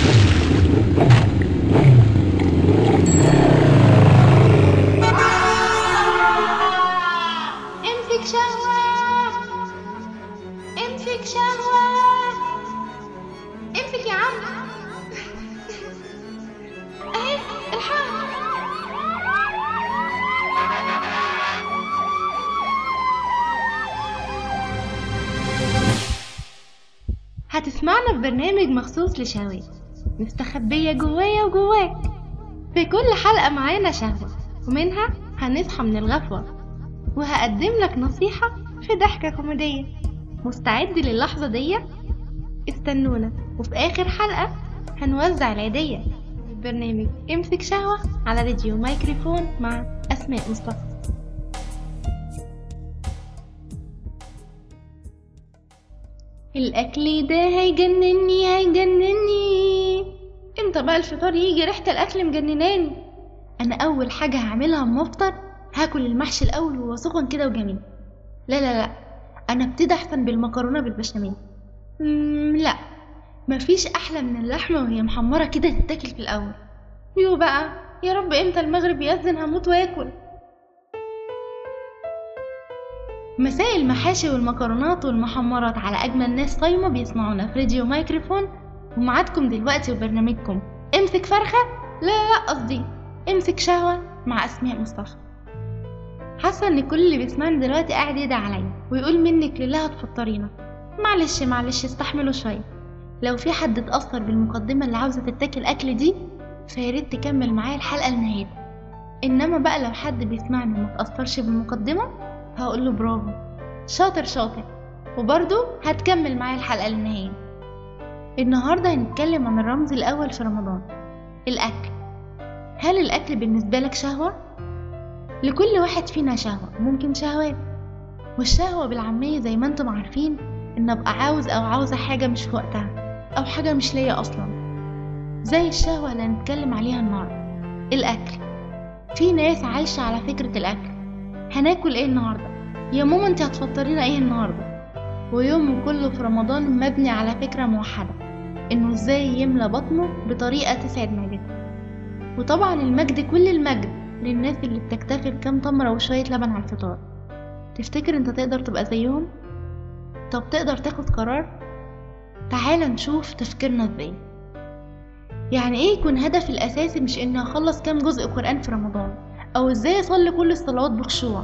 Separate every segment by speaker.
Speaker 1: امسك شهوة، امسك شهوة، امسك يا عم. اهي الحق. هتسمعنا في برنامج مخصوص لشهوات مستخبية جوايا وجواك. في كل حلقة معانا شهوة، ومنها هنصحى من الغفوة، وهقدم لك نصيحة في ضحكة كوميدية. مستعد للحظة دي؟ استنونا، وفي آخر حلقة هنوزع العيدية. برنامج امسك شهوة على راديو مايكروفون مع أسماء مصطفى. الأكل ده هيجنني هيجنني. امتى بقى الفطار يجي؟ ريحة الأكل مجنناني. أنا أول حاجة هعملها أما أفطر هاكل المحشي الأول وهو سخن كده وجميل. لا أنا ابتدي أحسن بالمكرونة بالبشاميل. لا، مفيش أحلى من اللحمة وهي محمرة كده تتاكل في الأول. يو بقى، يا رب امتى المغرب يأذن هموت واكل. مساء المحاشي والمكرونات والمحمرات على أجمل ناس صايمة بيسمعونا في راديو مايكروفون. ومعادكم دلوقتي وبرنامجكم امسك فرخة، لا قصدي امسك شهوة مع أسماء مصطفى. حاسة ان كل اللي بيسمعني دلوقتي قاعد يدعي عليا ويقول منك لله هتفطرينا. معلش استحملوا شوية. لو في حد اتأثر بالمقدمة اللي عاوزة تتاكل أكل دي فياريت تكمل معايا الحلقة لنهايتها. إنما بقى لو حد بيسمعني ومتأثرش بالمقدمة هقوله برافو، شاطر، وبرضو هتكمل معايا الحلقة للنهاية. النهاردة هنتكلم عن الرمز الأول في رمضان، الأكل. هل الأكل بالنسبة لك شهوة؟ لكل واحد فينا شهوة، ممكن شهوات. والشهوة بالعامية زي ما انتم عارفين إن أبقى عاوز أو عاوزة حاجة مش في وقتها، أو حاجة مش ليا أصلا. زي الشهوة اللي هنتكلم عليها النهاردة، الأكل. في ناس عايشة على فكرة الأكل. هناكل ايه النهاردة؟ يا ماما انت هتفطرينا ايه النهاردة؟ ويوم كله في رمضان مبني على فكرة موحدة، انه ازاي يملى بطنه بطريقة تسعد معدته. وطبعا المجد كل المجد للناس اللي بتكتفي بكام تمرة وشوية لبن على الفطار. تفتكر انت تقدر تبقى زيهم؟ طب تقدر تاخد قرار؟ تعال نشوف تفكيرنا ازاي. يعني ايه يكون هدفي الاساسي مش اني اخلص كام جزء قرآن في رمضان، او ازاي اصلي كل الصلوات بخشوع؟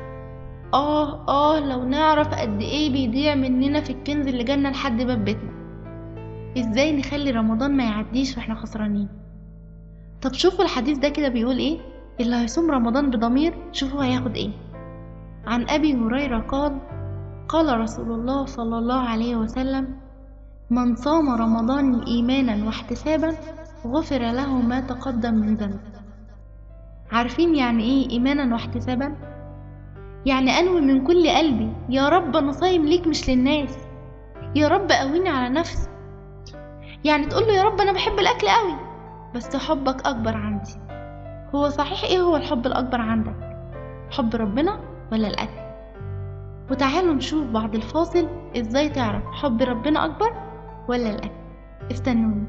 Speaker 1: لو نعرف قد ايه بيضيع مننا في الكنز اللي جالنا لحد باب بيتنا. ازاي نخلي رمضان ما يعديش واحنا خسرانين؟ طب شوفوا الحديث ده كده بيقول ايه. اللي هيصوم رمضان بضمير شوفوا هياخد ايه. عن ابي هريرة قال رسول الله صلى الله عليه وسلم: من صام رمضان ايمانا واحتسابا غفر له ما تقدم من ذنبه. عارفين يعني ايه ايمانا واحتسابا؟ يعني انوي من كل قلبي يا رب انا صايم ليك مش للناس، يا رب قويني على نفسي. يعني تقول له يا رب انا بحب الاكل قوي بس حبك اكبر عندي. هو صحيح ايه هو الحب الاكبر عندك؟ حب ربنا ولا الاكل؟ وتعالوا نشوف بعد الفاصل ازاي تعرف حب ربنا اكبر ولا الاكل. استنوني.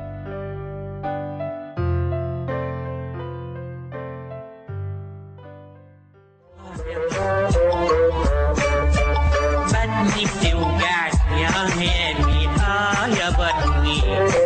Speaker 2: بطني بتوجعني يا بطني،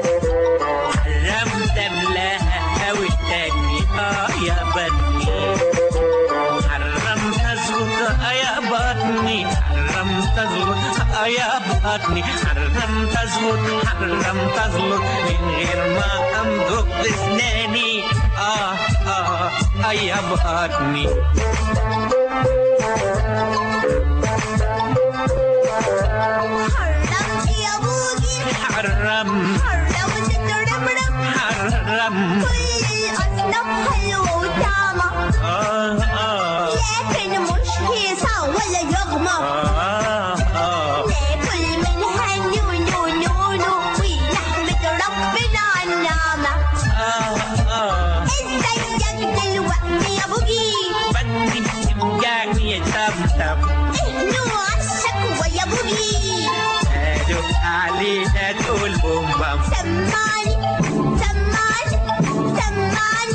Speaker 2: حرمت املاها او التاني يا بطني، حرمت ازغط يا بطني، حرمت ازغط يا بطني، حرمت ازغط من غير ما امضغ بسناني يا بطني.
Speaker 3: حرمت يا بوجي،
Speaker 2: حرمت
Speaker 3: ترمرم كل الأصناف حلوة وطعمة، لكن مش هيصة ولا يغمى. ناكل منها نونو ولحمة ربنا النعمة. ازيك دلوقتي يا بوجي؟
Speaker 2: بطني بتوجعني يا طبطب،
Speaker 3: اهنوا عالشكوى يا بوجي.
Speaker 2: علينا تقول بوم بام.
Speaker 3: سمعني سمعني سمعني.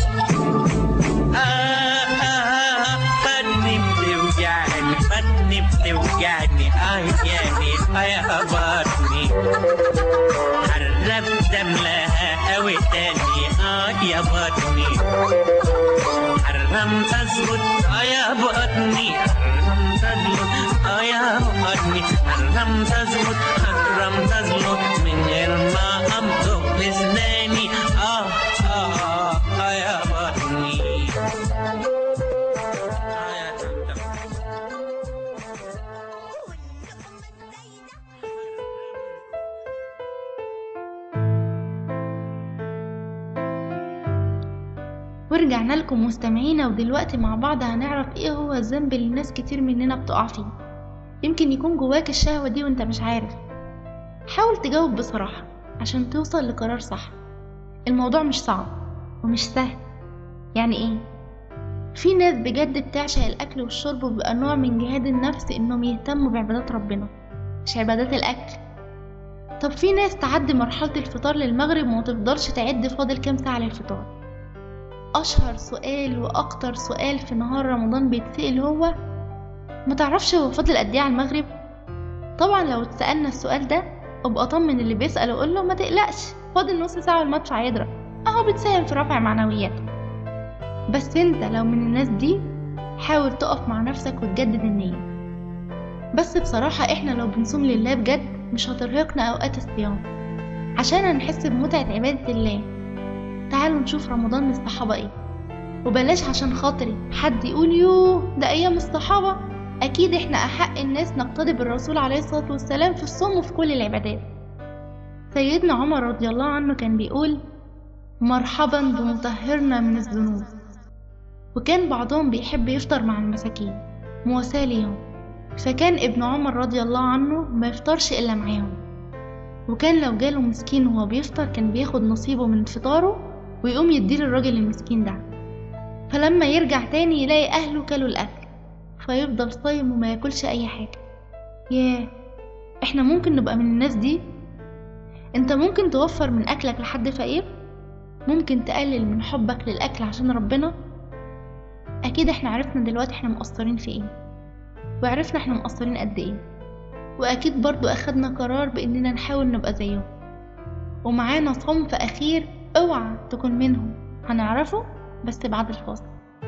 Speaker 2: بطني بتوجعني بطني بتوجعني يعني يا بطني. حرمت املاها قوي تاني يا بطني. حرمت اظبط يا بطني. حرمت اظبط يا بطني. حرمت اظبط حرمت اظبط من غير ما امضغ بسناني يا بطني.
Speaker 1: ورجعنا لكم مستمعينا، ودلوقتي مع بعض هنعرف ايه هو الذنب اللي ناس كتير مننا بتقع فيه. يمكن يكون جواك الشهوة دي وانت مش عارف. حاول تجاوب بصراحة عشان توصل لقرار صح. الموضوع مش صعب ومش سهل. يعني ايه؟ في ناس بجد بتعشق الاكل والشرب وبيبقى نوع من جهاد النفس انهم يهتموا بعبادات ربنا مش عبادات الاكل. طب في ناس تعدي مرحلة الفطار للمغرب وما تفضلش تعد فاضل كام ساعة للفطار. اشهر سؤال واكتر سؤال في نهار رمضان بيتسأل هو ما تعرفش هو فاضل قد ايه على المغرب؟ طبعا لو اتسألنا السؤال ده ابقى اطمن اللي بيسأل وقول له ما تقلقش فاضل نص ساعة والماتش هيضرب، اهو بتساهم في رفع معنوياته. بس انت لو من الناس دي حاول تقف مع نفسك وتجدد النية. بس بصراحة احنا لو بنصوم لله بجد مش هترهقنا اوقات الصيام عشان هنحس بمتعة عبادة الله. تعالوا نشوف رمضان من الصحابة ايه، وبلاش عشان خاطري حد يقول يوه ده ايام الصحابة. اكيد احنا احق الناس نقتدي بالرسول عليه الصلاة والسلام في الصوم وفي كل العبادات. سيدنا عمر رضي الله عنه كان بيقول مرحبا بمطهرنا من الذنوب. وكان بعضهم بيحب يفطر مع المساكين مواساة ليهم، فكان ابن عمر رضي الله عنه ما يفطرش الا معاهم. وكان لو جاله مسكين وهو بيفطر كان بياخد نصيبه من فطاره ويقوم يديه للراجل المسكين ده، فلما يرجع تاني يلاقي اهله كلوا الاكل فيفضل صايم وما ياكلش اي حاجة. ياه، احنا ممكن نبقى من الناس دي؟ انت ممكن توفر من اكلك لحد فقير؟ ممكن تقلل من حبك للاكل عشان ربنا؟ اكيد احنا عرفنا دلوقتي احنا مقصرين في ايه، وعرفنا احنا مقصرين قد ايه، واكيد برضو اخدنا قرار باننا نحاول نبقى زيهم. ومعانا صنف اخير اوعى تكون منهم، هنعرفه بس بعد الفاصل.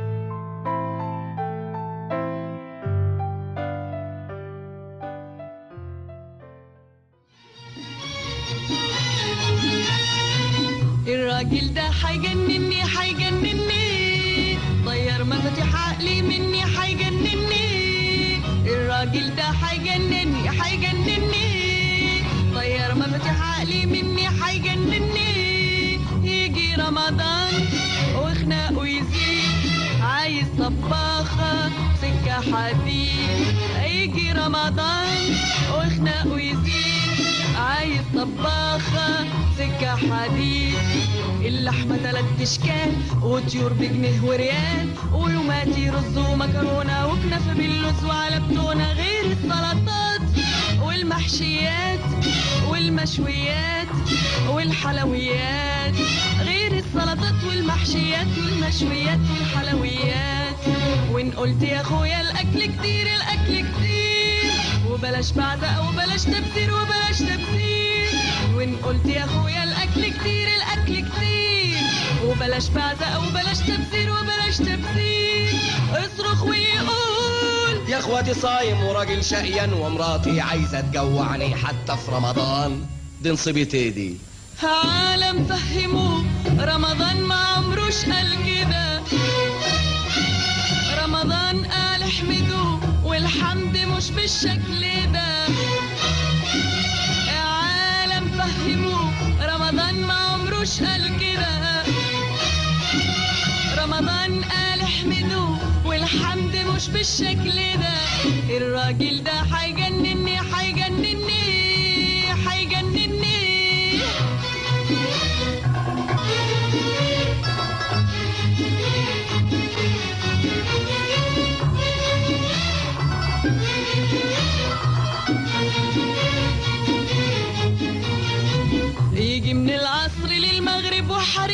Speaker 4: الراجل ده حيجنني حيجنني، طير مفاتيح عقلي مني حيجنني. الراجل ده حيجنني حيجنني، طير مفاتيح عقلي مني حيجنني. يجي رمضان وخناقه يزيد، عايز طباخة سكة حديد. يجي رمضان وخناقه يزيد، عايز طباخة سكة حديد. اللحمة 3 اشكال وطيور بجنيه وريال، ولوماتي رز ومكرونة وكنافة باللوز وعلى بتونة، غير السلطات والمحشيات والمشويات والحلويات. غير السلطات والمحشيات والمشويات والحلويات. وان قلت يا اخويا الاكل كتير الاكل كتير، وبلاش بعزق وبلاش تبذير وبلاش تبذير. وان قلت يا اخويا الاكل كتير الاكل كتير، وبلاش بعزق وبلاش تبذير وبلاش تبذير. اصرخ ويقول
Speaker 5: يا اخواتي صايم وراجل شقيان، ومراتي عايزه تجوعني حتى في رمضان. دي نصيبتي دي.
Speaker 4: عالم فهموه رمضان ما عمروش قال كده. رمضان قال احمدوه والحمد مش بالشكل ده. عالم فهموه رمضان ما عمروش قال كده. رمضان قال احمدوه والحمد مش بالشكل ده. الراجل ده حيجنني حيجنني حيجنني.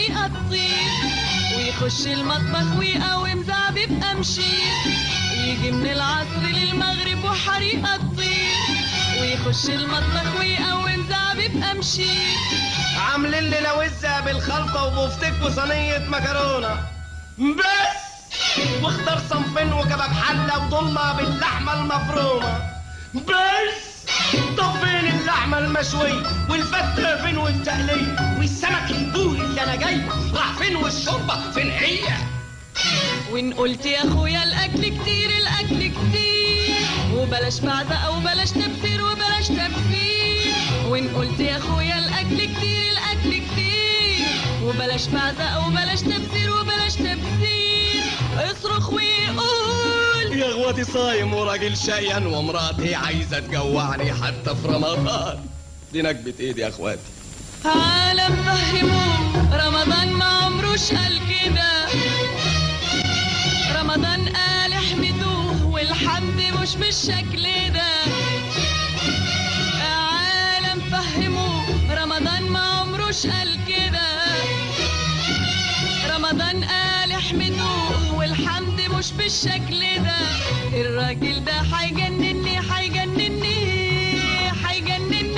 Speaker 4: وحريقة تطير، ويخش المطبخ ويقوم زعبيب قمشير، يجي من العصر للمغرب وحريقة تطير، ويخش المطبخ ويقوم زعبيب قمشير.
Speaker 5: عاملين لي لوزة بالخلطة وبفتك وصينية مكرونة بس، واختار صنفين وكباب حلة وضلة باللحمة المفرومة بس. طب فين اللحمة المشوية والفتة فين والتقلية والسمك البوري اللي انا جايبه راح فين والشوربة فين هي؟
Speaker 4: وإن قلت يا أخويا الأكل كتير الأكل كتير، وبلاش بعزقة وبلاش تبذير وبلاش تبذير. وإن قلت يا أخويا الأكل كتير الأكل كتير، وبلاش بعزقة وبلاش تبذير وبلاش تبذير. اصرخ ويقول
Speaker 5: يا اخواتي صايم وراجل شقيان ومراتي عايزة تجوعني حتى في رمضان. دي نكبة ايدي يا اخواتي.
Speaker 4: عالم فهموه رمضان ما عمروش قال كده، رمضان قال احمدوه والحمد مش بالشكل ده. عالم فهموه رمضان ما عمروش قال كده، رمضان قال احمدوه والحمد مش بالشكل ده. الراجل ده هيجنني هيجنني هيجنني.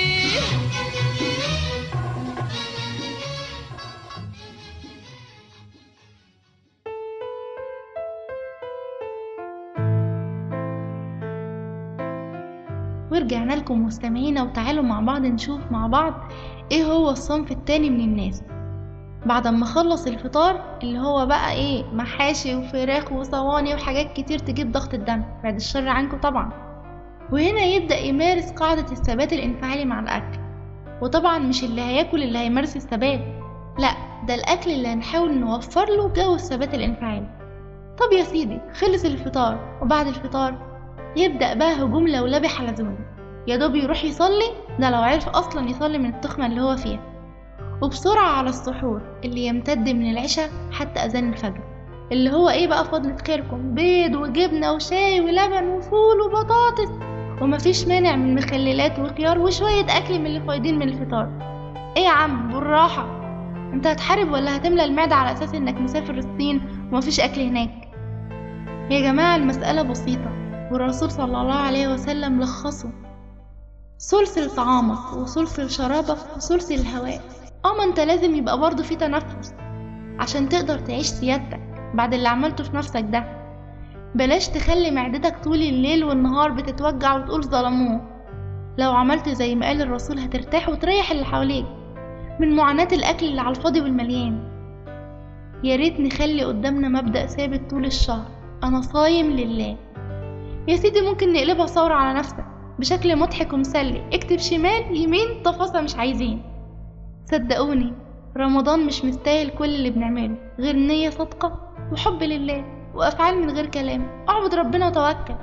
Speaker 1: ورجعنا لكم مستمعينا، وتعالوا مع بعض نشوف مع بعض ايه هو الصنف التاني من الناس بعد ما خلص الفطار، اللي هو بقى ايه، محاشي وفراخ وصواني وحاجات كتير تجيب ضغط الدم، بعد الشر عنكم طبعا. وهنا يبدأ يمارس قاعدة الثبات الانفعالي مع الأكل. وطبعا مش اللي هياكل اللي هيمارس الثبات، لا، ده الأكل اللي هنحاول نوفر له جو الثبات الانفعالي. طب يا سيدي، خلص الفطار، وبعد الفطار يبدأ بقى هجوم لولبي حلزوني، يا دوب يروح يصلي، ده لو عرف أصلا يصلي من التخمة اللي هو فيها، وبسرعة على السحور اللي يمتد من العشاء حتى أذان الفجر، اللي هو ايه بقى فضل خيركم، بيض وجبنة وشاي ولبن وفول وبطاطس، ومفيش مانع من مخللات وخيار وشوية أكل من اللي فايضين من الفطار. ايه يا عم بالراحة، انت هتحارب ولا هتملى المعدة على أساس انك مسافر الصين ومفيش أكل هناك؟ يا جماعة المسألة بسيطة، والرسول صلى الله عليه وسلم لخصه: سلسل طعامك وسلسل شرابك وسلسل هواء. ما انت لازم يبقى برضو في تنفس عشان تقدر تعيش سيادتك بعد اللي عملته في نفسك ده. بلاش تخلي معدتك طول الليل والنهار بتتوجع وتقول ظلموه. لو عملت زي ما قال الرسول هترتاح وتريح اللي حواليك من معاناة الأكل اللي على الفاضي والمليان. يا ريت نخلي قدامنا مبدأ ثابت طول الشهر: أنا صايم لله. يا سيدي ممكن نقلبها ثورة على نفسك بشكل مضحك ومسلي، اكتب شمال يمين تفاصيل مش عايزين. صدقوني رمضان مش مستاهل كل اللي بنعمله غير نية صادقة وحب لله وأفعال من غير كلام. اعبد ربنا وتوكل.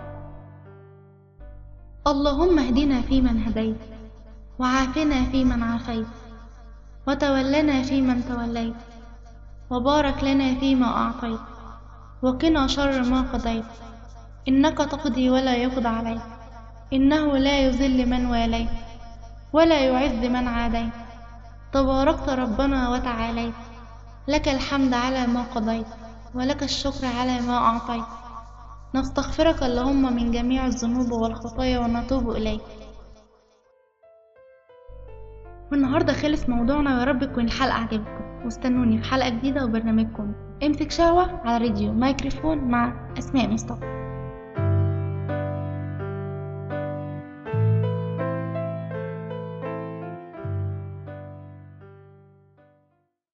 Speaker 1: اللهم اهدنا فيمن هديت، وعافنا فيمن عافيت، وتولنا فيمن توليت، وبارك لنا فيما أعطيت، وقنا شر ما قضيت، إنك تقضي ولا يقضى عليك، إنه لا يذل من واليت ولا يعز من عاديت، تباركت ربنا وتعاليت، لك الحمد على ما قضيت، ولك الشكر على ما أعطيت، نستغفرك اللهم من جميع الذنوب والخطايا ونتوب إليك. والنهاردة خلص موضوعنا، ويا رب تكون الحلقة عجبتكم، واستنوني في حلقة جديدة وبرنامجكم امسك شهوة على راديو مايكروفون مع أسماء مصطفى.